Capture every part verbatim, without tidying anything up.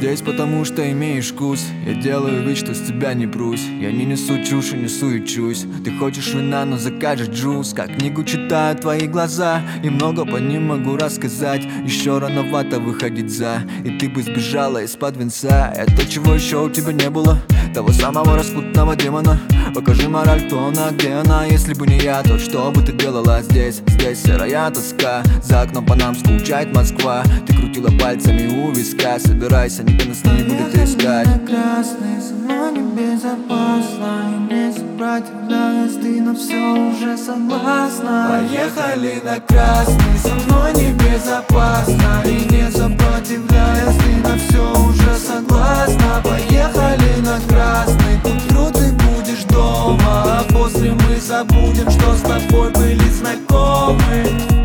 здесь, потому что имеешь вкус. Я делаю вид, что с тебя не брусь. Я не несу чушь и не суечусь. Ты хочешь вина, но закажешь джуз. Как книгу читаю твои глаза, и много по ним могу рассказать. Еще рановато выходить за, и ты бы сбежала из-под венца. Это чего еще у тебя не было? Того самого распутного демона. Покажи мораль, кто она, где она. Если бы не я, то что бы ты делала здесь? Здесь сырая тоска, за окном по нам скучает Москва. Ты крутила пальцами у виска. Собирайся, никто нас не будет искать. Поехали на красный, со мной небезопасно. И не сопротивляюсь, ты на все уже согласна. Поехали на красный, со мной небезопасно. И не сопротивляясь, ты на все уже согласна. Поехали на красный, к утру ты будешь дома, а после мы забудем, что с тобой были знакомы.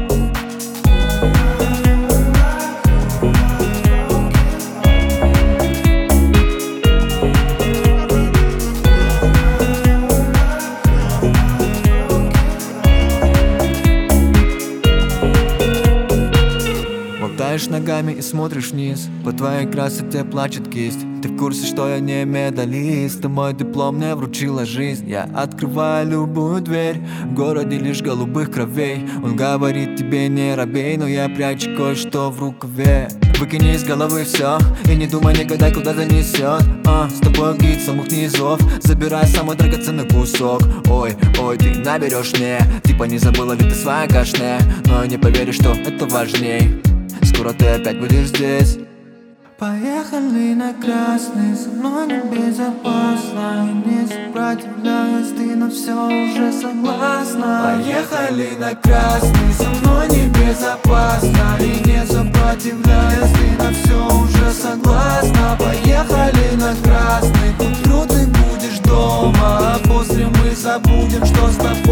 Болтаешь ногами и смотришь вниз. По твоей красоте плачет кисть. Ты в курсе, что я не медалист? Ты мой диплом мне вручила жизнь. Я открываю любую дверь. В городе лишь голубых кровей. Он говорит тебе не робей, но я прячу кое-что в рукаве. Выкини из головы все и не думай, не гадай, куда занесет. а, С тобой гид самых низов. Забирай самый драгоценный кусок. Ой, ой, ты наберешь мне. Типа не забыла ли ты своя кашне? Но я не поверю, что это важней. Скоро ты опять будешь здесь. Поехали на красный, со мной небезопасно. И не сопротивляюсь, ты на все уже согласна. Поехали на красный, со мной небезопасно. И не сопротивляясь, ты на все уже согласна. Поехали на красный, к утру ты будешь дома, а после мы забудем, что с тобой